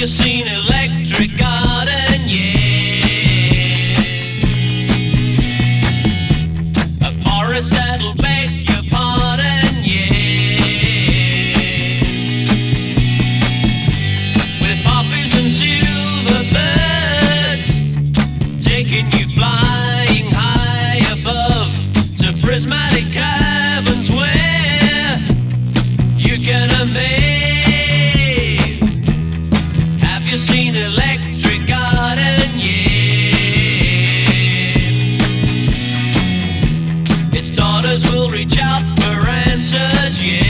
you seen Electric Garden yet? A forest that'll beg your pardon yet? With poppies and silver birds taking you flying high above to prismatic caverns where you can amaze. Have you seen Electric Garden yet? Its daughters will reach out for answers, yeah.